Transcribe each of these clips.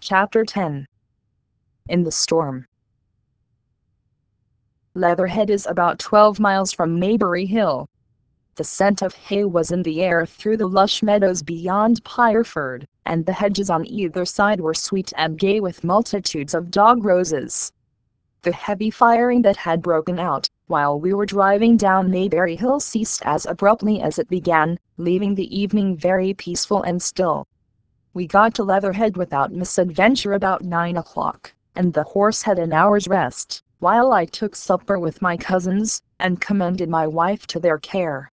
Chapter 10. In the Storm. Leatherhead is about 12 miles from Maybury Hill. The scent of hay was in the air through the lush meadows beyond Pireford, and the hedges on either side were sweet and gay with multitudes of dog roses. The heavy firing that had broken out while we were driving down Maybury Hill ceased as abruptly as it began, leaving the evening very peaceful and still. We got to Leatherhead without misadventure about 9 o'clock, and the horse had an hour's rest, while I took supper with my cousins, and commended my wife to their care.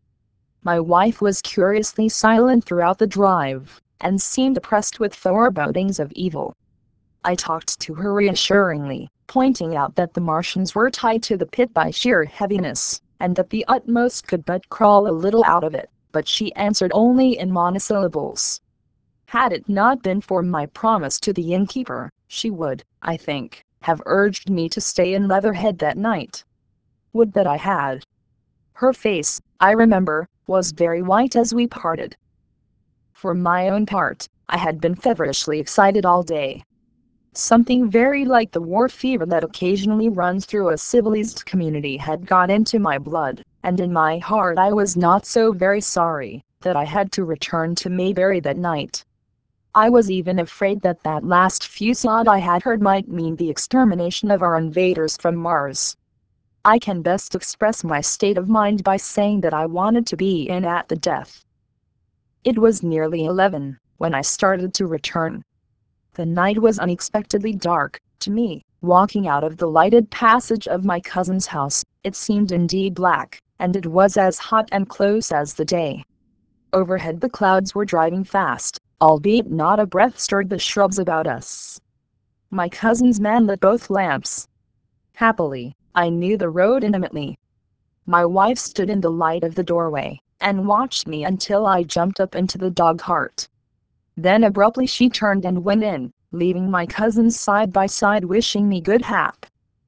My wife was curiously silent throughout the drive, and seemed oppressed with forebodings of evil. I talked to her reassuringly, pointing out that the Martians were tied to the pit by sheer heaviness, and that the utmost could but crawl a little out of it, but she answered only in monosyllables. Had it not been for my promise to the innkeeper, she would, I think, have urged me to stay in Leatherhead that night. Would that I had. Her face, I remember, was very white as we parted. For my own part, I had been feverishly excited all day. Something very like the war fever that occasionally runs through a civilized community had got into my blood, and in my heart I was not so very sorry that I had to return to Maybury that night. I was even afraid that that last fusillade I had heard might mean the extermination of our invaders from Mars. I can best express my state of mind by saying that I wanted to be in at the death. It was nearly 11 when I started to return. The night was unexpectedly dark to me. Walking out of the lighted passage of my cousin's house, it seemed indeed black, and it was as hot and close as the day. Overhead the clouds were driving fast, albeit not a breath stirred the shrubs about us. My cousin's man lit both lamps. Happily, I knew the road intimately. My wife stood in the light of the doorway, and watched me until I jumped up into the dog cart. Then abruptly she turned and went in, leaving my cousins side by side wishing me good hap.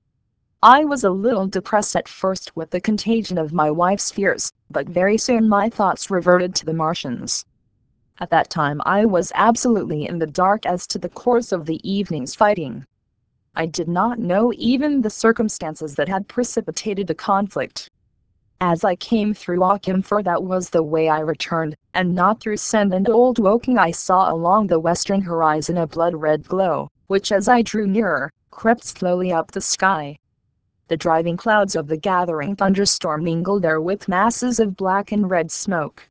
I was a little depressed at first with the contagion of my wife's fears, but very soon my thoughts reverted to the Martians. At that time I was absolutely in the dark as to the course of the evening's fighting. I did not know even the circumstances that had precipitated the conflict. As I came through Ockham, for that was the way I returned, and not through Send and Old Woking, I saw along the western horizon a blood-red glow, which as I drew nearer, crept slowly up the sky. The driving clouds of the gathering thunderstorm mingled there with masses of black and red smoke.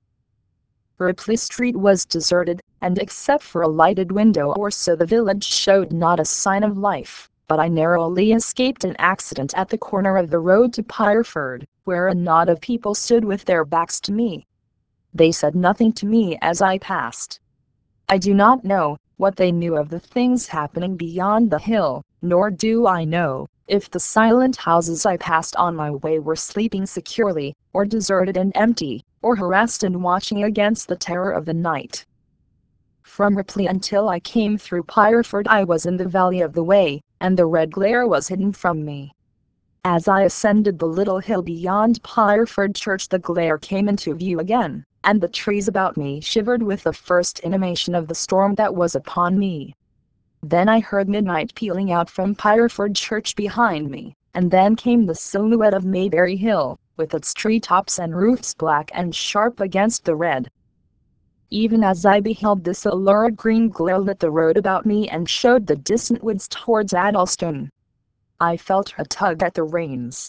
Ripley Street was deserted, and except for a lighted window or so the village showed not a sign of life, but I narrowly escaped an accident at the corner of the road to Pireford, where a knot of people stood with their backs to me. They said nothing to me as I passed. I do not know what they knew of the things happening beyond the hill, nor do I know if the silent houses I passed on my way were sleeping securely, or deserted and empty, or harassed and watching against the terror of the night. From Ripley until I came through Pireford I was in the valley of the Wey, and the red glare was hidden from me. As I ascended the little hill beyond Pireford Church the glare came into view again, and the trees about me shivered with the first intimation of the storm that was upon me. Then I heard midnight pealing out from Pireford Church behind me, and then came the silhouette of Maybury Hill, with its treetops and roofs black and sharp against the red. Even as I beheld this, a lurid green glare lit the road about me and showed the distant woods towards Addlestone. I felt a tug at the reins.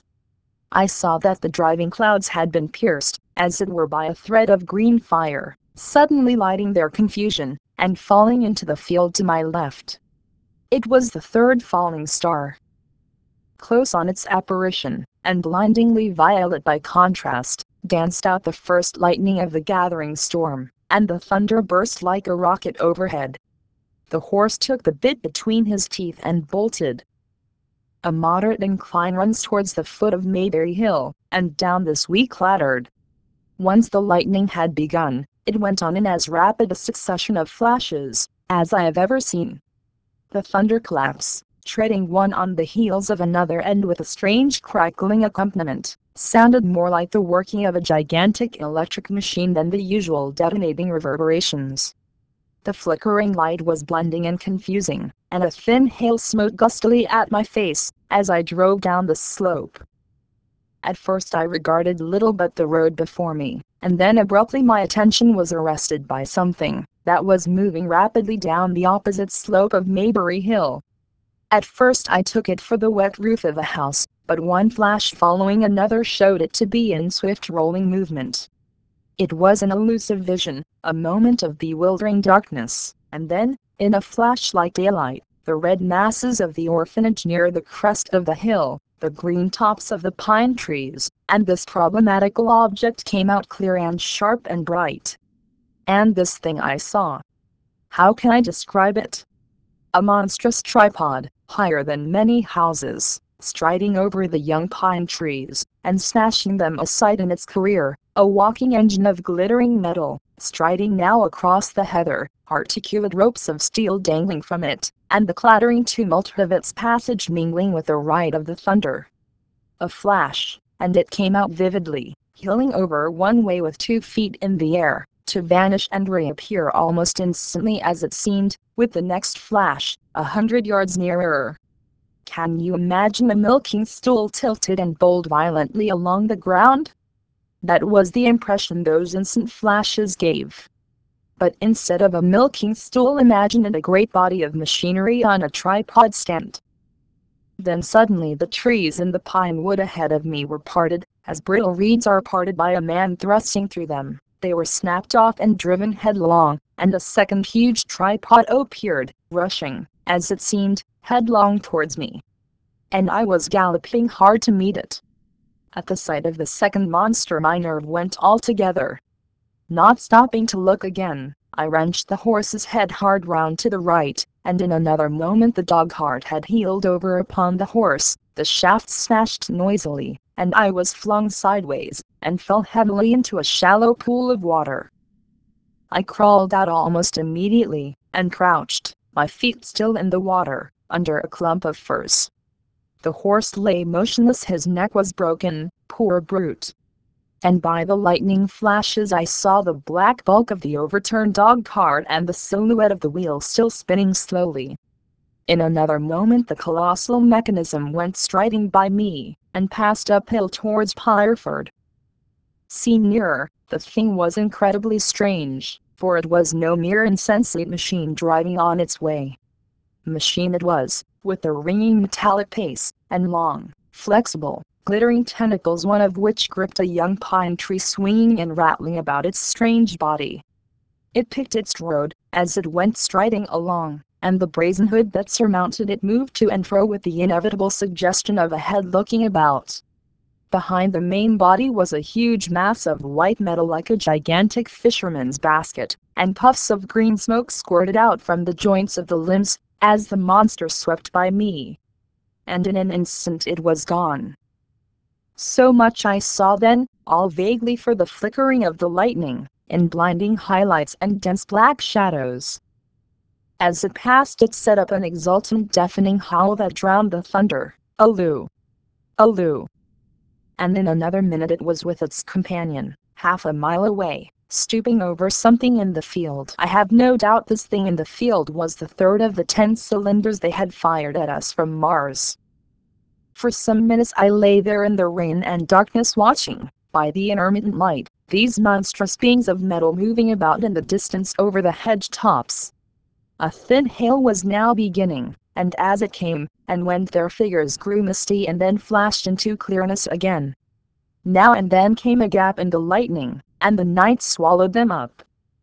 I saw that the driving clouds had been pierced, as it were by a thread of green fire, suddenly lighting their confusion, and falling into the field to my left. It was the third falling star. Close on its apparition, and blindingly violet by contrast, danced out the first lightning of the gathering storm, and the thunder burst like a rocket overhead. The horse took the bit between his teeth and bolted. A moderate incline runs towards the foot of Maybury Hill, and down this we clattered. Once the lightning had begun, it went on in as rapid a succession of flashes as I have ever seen. The thunderclaps, treading one on the heels of another and with a strange crackling accompaniment, sounded more like the working of a gigantic electric machine than the usual detonating reverberations. The flickering light was blinding and confusing, and a thin hail smote gustily at my face as I drove down the slope. At first I regarded little but the road before me, and then abruptly my attention was arrested by something that was moving rapidly down the opposite slope of Maybury Hill. At first I took it for the wet roof of a house, but one flash following another showed it to be in swift rolling movement. It was an elusive vision, a moment of bewildering darkness, and then, in a flash like daylight, the red masses of the orphanage near the crest of the hill, the green tops of the pine trees, and this problematical object came out clear and sharp and bright. And this thing I saw. How can I describe it? A monstrous tripod, higher than many houses, striding over the young pine trees, and smashing them aside in its career, a walking engine of glittering metal, striding now across the heather, articulate ropes of steel dangling from it, and the clattering tumult of its passage mingling with the ride of the thunder. A flash, and it came out vividly, heeling over one way with 2 feet in the air, to vanish and reappear almost instantly as it seemed, with the next flash, 100 yards nearer. Can you imagine a milking stool tilted and bowled violently along the ground? That was the impression those instant flashes gave. But instead of a milking stool, imagine it a great body of machinery on a tripod stand. Then suddenly the trees in the pine wood ahead of me were parted, as brittle reeds are parted by a man thrusting through them. They were snapped off and driven headlong, and a second huge tripod appeared, rushing, as it seemed, headlong towards me. And I was galloping hard to meet it. At the sight of the second monster my nerve went altogether. Not stopping to look again, I wrenched the horse's head hard round to the right, and in another moment the dog-cart had heeled over upon the horse, the shafts smashed noisily, and I was flung sideways, and fell heavily into a shallow pool of water. I crawled out almost immediately, and crouched, my feet still in the water, under a clump of firs. The horse lay motionless, his neck was broken, poor brute. And by the lightning flashes I saw the black bulk of the overturned dog-cart and the silhouette of the wheel still spinning slowly. In another moment the colossal mechanism went striding by me, and passed uphill towards Pireford. Seen nearer, the thing was incredibly strange, for it was no mere insensate machine driving on its way. Machine it was, with a ringing metallic pace, and long, flexible, glittering tentacles, one of which gripped a young pine tree swinging and rattling about its strange body. It picked its road, as it went striding along, and the brazen hood that surmounted it moved to and fro with the inevitable suggestion of a head looking about. Behind the main body was a huge mass of white metal like a gigantic fisherman's basket, and puffs of green smoke squirted out from the joints of the limbs, as the monster swept by me. And in an instant it was gone. So much I saw then, all vaguely for the flickering of the lightning, in blinding highlights and dense black shadows. As it passed it set up an exultant deafening howl that drowned the thunder. Aloo! Aloo! And in another minute it was with its companion, half a mile away, stooping over something in the field. I have no doubt this thing in the field was the third of the 10 cylinders they had fired at us from Mars. For some minutes I lay there in the rain and darkness watching, by the intermittent light, these monstrous beings of metal moving about in the distance over the hedge tops. A thin hail was now beginning, and as it came and went their figures grew misty and then flashed into clearness again. Now and then came a gap in the lightning, and the night swallowed them up.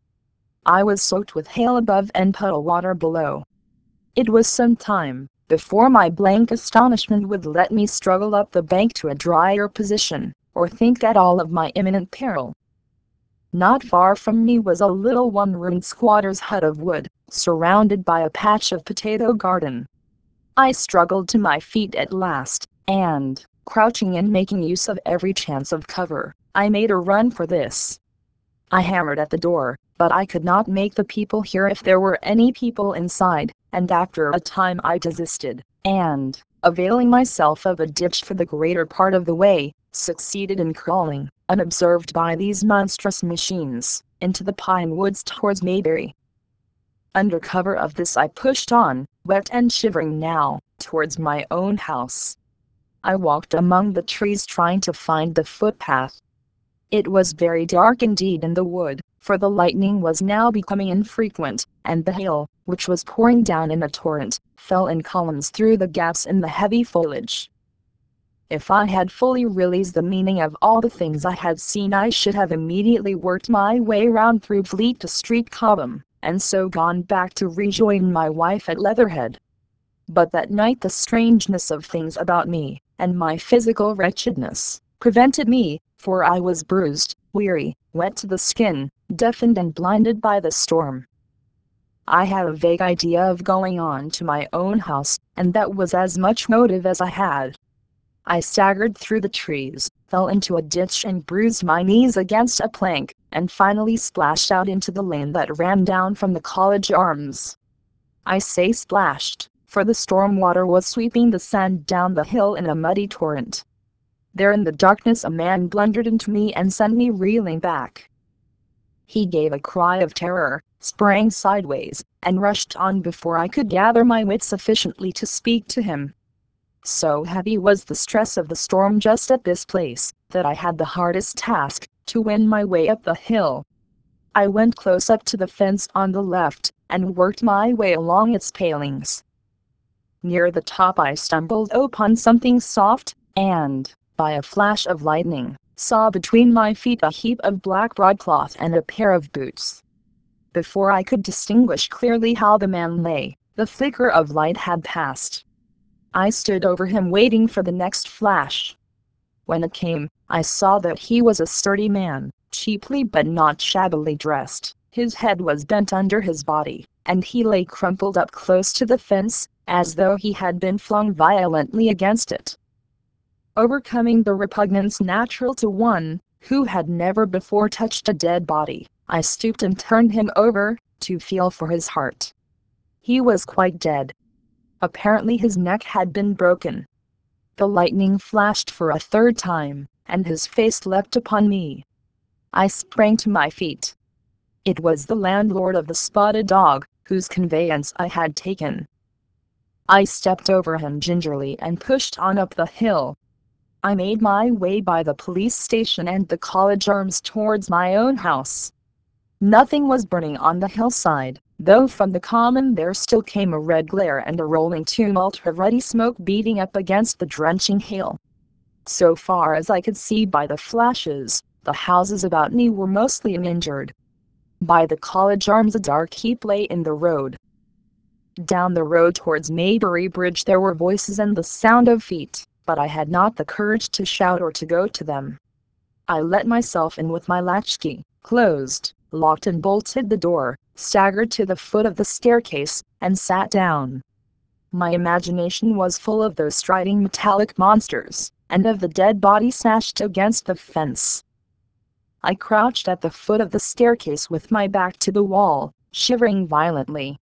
I was soaked with hail above and puddle water below. It was some time before my blank astonishment would let me struggle up the bank to a drier position, or think at all of my imminent peril. Not far from me was a little one-roomed squatter's hut of wood, surrounded by a patch of potato garden. I struggled to my feet at last, and, crouching and making use of every chance of cover, I made a run for this. I hammered at the door, but I could not make the people hear if there were any people inside, and after a time I desisted, and, availing myself of a ditch for the greater part of the way, succeeded in crawling, unobserved by these monstrous machines, into the pine woods towards Maybury. Under cover of this I pushed on, wet and shivering now, towards my own house. I walked among the trees trying to find the footpath. It was very dark indeed in the wood, for the lightning was now becoming infrequent, and the hail, which was pouring down in a torrent, fell in columns through the gaps in the heavy foliage. If I had fully realized the meaning of all the things I had seen, I should have immediately worked my way round through Fleet to Street Cobham, and so gone back to rejoin my wife at Leatherhead. But that night the strangeness of things about me, and my physical wretchedness, prevented me, for I was bruised, weary, wet to the skin, deafened and blinded by the storm. I had a vague idea of going on to my own house, and that was as much motive as I had. I staggered through the trees, fell into a ditch and bruised my knees against a plank, and finally splashed out into the lane that ran down from the College Arms. I say splashed, for the storm water was sweeping the sand down the hill in a muddy torrent. There in the darkness a man blundered into me and sent me reeling back. He gave a cry of terror, sprang sideways, and rushed on before I could gather my wits sufficiently to speak to him. So heavy was the stress of the storm just at this place, that I had the hardest task, to win my way up the hill. I went close up to the fence on the left, and worked my way along its palings. Near the top I stumbled upon something soft, and, by a flash of lightning, saw between my feet a heap of black broadcloth and a pair of boots. Before I could distinguish clearly how the man lay, the flicker of light had passed. I stood over him waiting for the next flash. When it came, I saw that he was a sturdy man, cheaply but not shabbily dressed. His head was bent under his body, and he lay crumpled up close to the fence, as though he had been flung violently against it. Overcoming the repugnance natural to one who had never before touched a dead body, I stooped and turned him over, to feel for his heart. He was quite dead. Apparently his neck had been broken. The lightning flashed for a third time, and his face leapt upon me. I sprang to my feet. It was the landlord of the Spotted Dog, whose conveyance I had taken. I stepped over him gingerly and pushed on up the hill. I made my way by the police station and the College Arms towards my own house. Nothing was burning on the hillside, though from the common there still came a red glare and a rolling tumult of ruddy smoke beating up against the drenching hail. So far as I could see by the flashes, the houses about me were mostly uninjured. By the College Arms a dark heap lay in the road. Down the road towards Maybury Bridge there were voices and the sound of feet, but I had not the courage to shout or to go to them. I let myself in with my latchkey, closed, locked and bolted the door, staggered to the foot of the staircase, and sat down. My imagination was full of those striding metallic monsters, and of the dead body smashed against the fence. I crouched at the foot of the staircase with my back to the wall, shivering violently.